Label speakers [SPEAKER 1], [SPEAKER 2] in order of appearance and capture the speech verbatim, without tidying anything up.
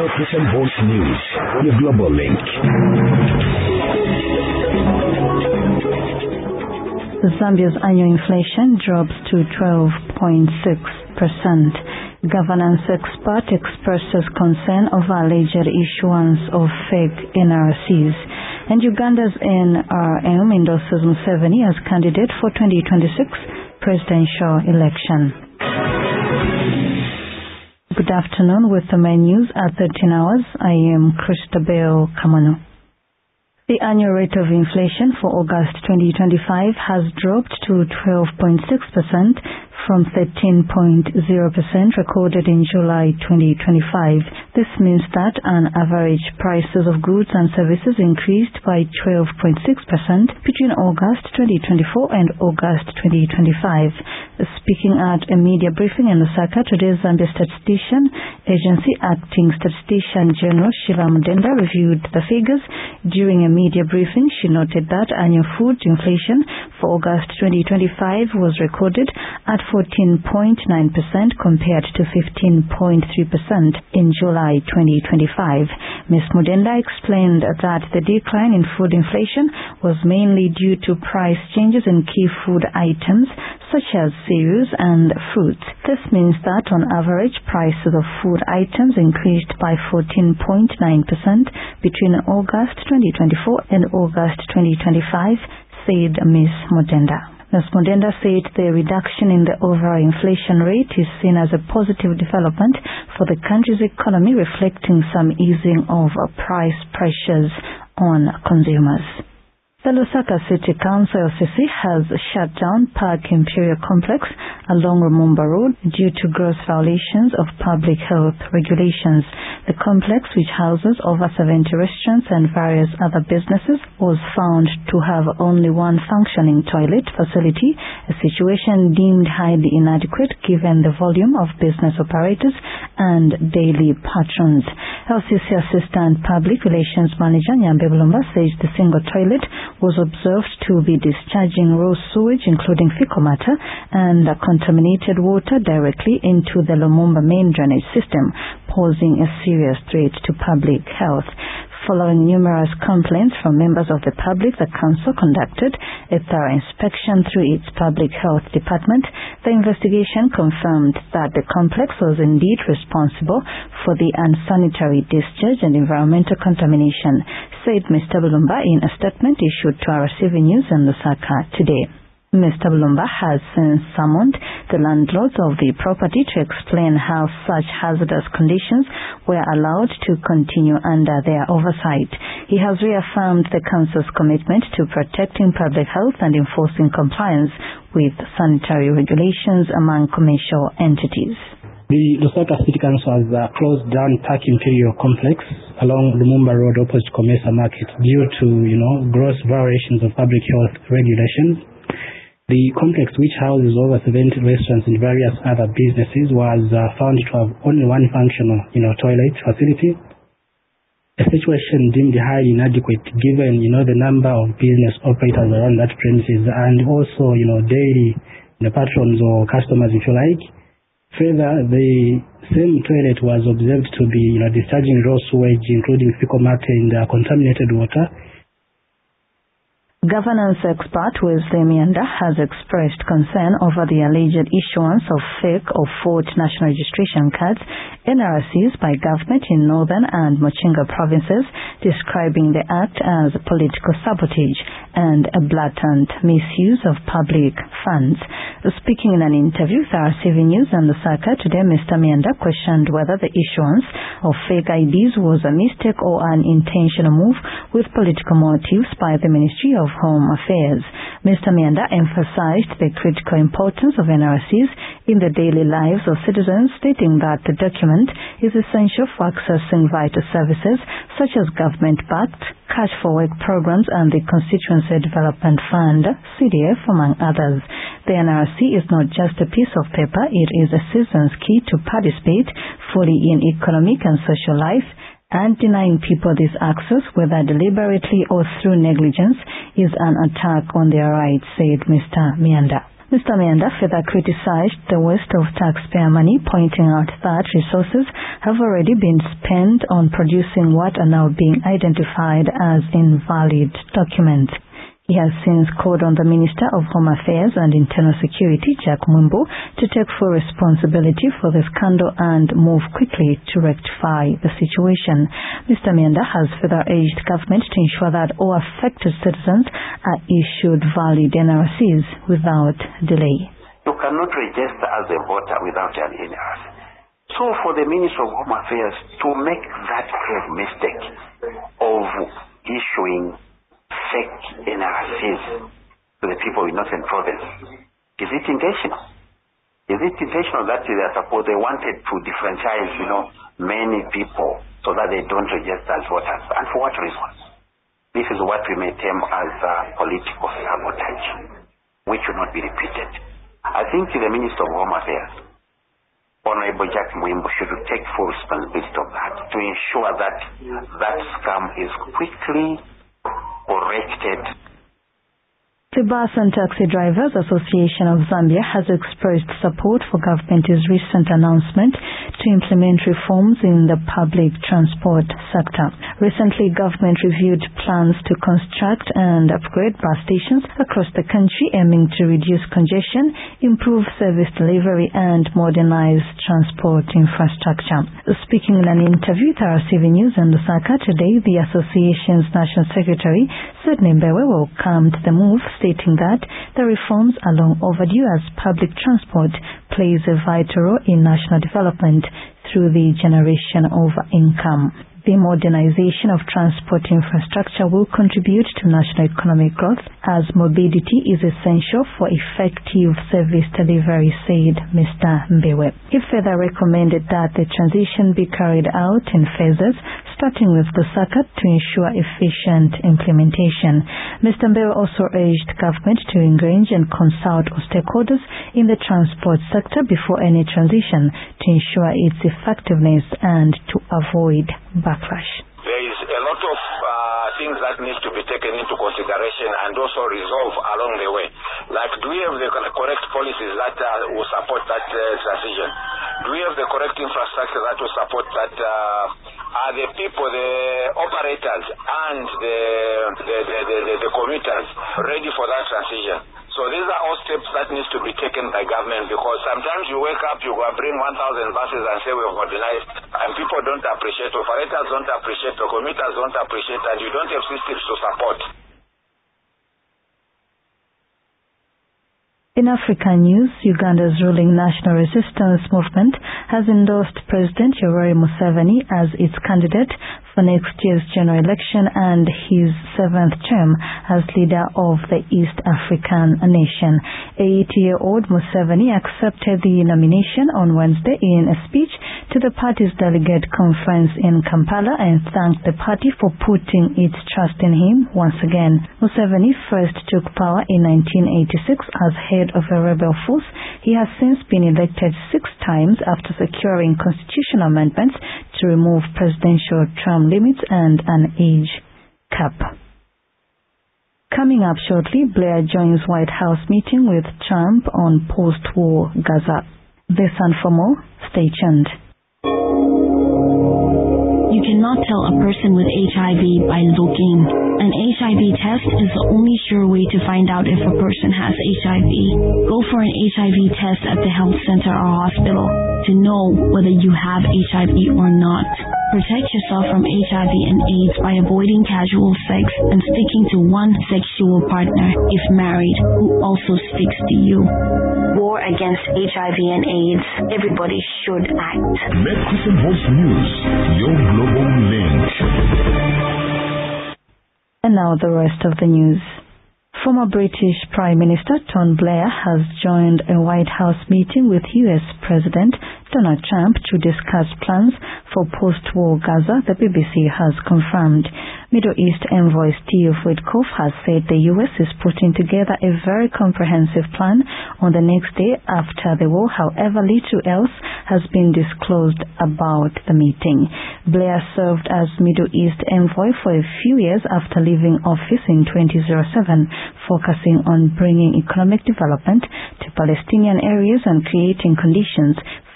[SPEAKER 1] Listen Voice News on the Global Link.
[SPEAKER 2] Zambia's annual inflation drops to twelve point six percent. Governance expert expresses concern over alleged issuance of fake N R Cs. And Uganda's N R M endorses Museveni as candidate for twenty twenty-six presidential election. Good afternoon with the main news at thirteen hours. I am Christabel Kamano. The annual rate of inflation for August twenty twenty-five has dropped to twelve point six percent from thirteen point zero percent recorded in July twenty twenty-five. This means that on average prices of goods and services increased by twelve point six percent between August twenty twenty-four and August twenty twenty-five. Speaking at a media briefing in Lusaka, today's Zambia Statistician Agency Acting Statistician General Sheila Mudenda reviewed the figures. During a media briefing, she noted that annual food inflation for August twenty twenty-five was recorded at fourteen point nine percent compared to fifteen point three percent in July twenty twenty-five. Miz Mudenda explained that the decline in food inflation was mainly due to price changes in key food items such as cereals and fruits. This means that on average prices of food items increased by fourteen point nine percent between August twenty twenty-four and August twenty twenty-five, said Miz Mudenda. Miz Mudenda said the reduction in the overall inflation rate is seen as a positive development for the country's economy, reflecting some easing of price pressures on consumers. The Lusaka City Council L C C has shut down Park Imperial Complex along Lumumba Road due to gross violations of public health regulations. The complex, which houses over seventy restaurants and various other businesses, was found to have only one functioning toilet facility, a situation deemed highly inadequate given the volume of business operators and daily patrons. L C C Assistant Public Relations Manager Nyambe Bulumba says the single toilet was observed to be discharging raw sewage, including fecal matter and contaminated water, directly into the Lumumba main drainage system, posing a serious threat to public health. Following numerous complaints from members of the public, the council conducted a thorough inspection through its public health department. The investigation confirmed that the complex was indeed responsible for the unsanitary discharge and environmental contamination, said Mister Bulumba in a statement issued to our receiving news in Lusaka today. Mister Bulumba has since summoned the landlords of the property to explain how such hazardous conditions were allowed to continue under their oversight. He has reaffirmed the council's commitment to protecting public health and enforcing compliance with sanitary regulations among commercial entities.
[SPEAKER 3] The Lusaka City Council has uh, closed down Park Imperial Complex along Lumumba Road opposite Comesa Market due to, you know, gross violations of public health regulations. The complex, which houses over seventy restaurants and various other businesses, was uh, found to have only one functional, you know, toilet facility. A situation deemed highly inadequate given, you know, the number of business operators around that premises and also, you know, daily, you know, patrons or customers, if you like. Further, the same toilet was observed to be, you know, discharging raw sewage, including fecal matter and uh, contaminated water.
[SPEAKER 2] Governance expert Wesley Mianda has expressed concern over the alleged issuance of fake or forged national registration cards, N R Cs, by government in northern and Mochinga provinces, describing the act as political sabotage and a blatant misuse of public funds. Speaking in an interview with R C V News and Lusaka today, Mister Mianda questioned whether the issuance of fake I Ds was a mistake or an intentional move with political motives by the Ministry of Home Affairs. Mister Mianda emphasized the critical importance of N R Cs in the daily lives of citizens, stating that the document is essential for accessing vital services such as government-backed cash for work programs and the Constituency Development Fund, C D F, among others. The N R C is not just a piece of paper, it is a citizen's key to participate fully in economic and social life, and denying people this access, whether deliberately or through negligence, is an attack on their rights, said Mister Mianda. Mister Mianda further criticized the waste of taxpayer money, pointing out that resources have already been spent on producing what are now being identified as invalid documents. He has since called on the Minister of Home Affairs and Internal Security, Jack Mwimbu, to take full responsibility for the scandal and move quickly to rectify the situation. Mister Mianda has further urged government to ensure that all affected citizens are issued valid N R Cs without delay.
[SPEAKER 4] You cannot register as a voter without an N R C. So for the Minister of Home Affairs to make that grave mistake of issuing fake N R Cs to the people in Northern Province, is it intentional? Is it intentional that they are supposed they wanted to differentiate, you know, many people so that they don't register as voters? And for what reason? This is what we may term as uh, political sabotage, which should not be repeated. I think the Minister of Home Affairs, Honorable Jack Mwimbu, should take full responsibility of that to ensure that that scam is quickly corrected.
[SPEAKER 2] The Bus and Taxi Drivers Association of Zambia has expressed support for government's recent announcement to implement reforms in the public transport sector. Recently, government reviewed plans to construct and upgrade bus stations across the country, aiming to reduce congestion, improve service delivery, and modernize transport infrastructure. Speaking in an interview with R C V News in Lusaka today, the association's National Secretary, Sydney Mbewe, welcomed the move, stating that the reforms are long overdue as public transport plays a vital role in national development through the generation of income. The modernization of transport infrastructure will contribute to national economic growth as mobility is essential for effective service delivery, said Mister Mbewe. He further recommended that the transition be carried out in phases, starting with Lusaka to ensure efficient implementation. Mister Mbewe also urged government to engage and consult with stakeholders in the transport sector before any transition to ensure its effectiveness and to avoid backlash.
[SPEAKER 5] There is a lot of uh, things that need to be taken into consideration and also resolved along the way. Like, do we have the correct policies that uh, will support that uh, transition? Do we have the correct infrastructure that will support that? Uh, are the people, the operators, and the the, the, the, the the commuters ready for that transition? So these are all steps that need to be taken by government, because sometimes you wake up, you go and bring one thousand buses and say we have modernized, and people don't appreciate, operators don't appreciate, the commuters don't appreciate, and you don't have systems to support.
[SPEAKER 2] In African news, Uganda's ruling National Resistance Movement has endorsed President Yoweri Museveni as its candidate for next year's general election and his seventh term as leader of the East African nation. eighty-year-old Museveni accepted the nomination on Wednesday in a speech to the party's delegate conference in Kampala and thanked the party for putting its trust in him once again. Museveni first took power in nineteen eighty-six as head of a rebel force. He has since been elected six times after securing constitutional amendments to remove presidential term limits and an age cap. Coming up shortly, Blair joins White House meeting with Trump on post-war Gaza. This and for more, stay tuned.
[SPEAKER 6] You cannot tell a person with H I V by looking. An H I V test is the only sure way to find out if a person has H I V. Go for an H I V test at the health center or hospital to know whether you have H I V or not. Protect yourself from H I V and AIDS by avoiding casual sex and sticking to one sexual partner, if married, who also sticks to you. War against H I V and AIDS. Everybody should act.
[SPEAKER 1] Met Christian Voice News, your global link.
[SPEAKER 2] And now the rest of the news. Former British Prime Minister Tony Blair has joined a White House meeting with U S President Donald Trump to discuss plans for post-war Gaza, the B B C has confirmed. Middle East envoy Steve Witkoff has said the U S is putting together a very comprehensive plan on the next day after the war. However, little else has been disclosed about the meeting. Blair served as Middle East envoy for a few years after leaving office in twenty oh seven, focusing on bringing economic development to Palestinian areas and creating conditions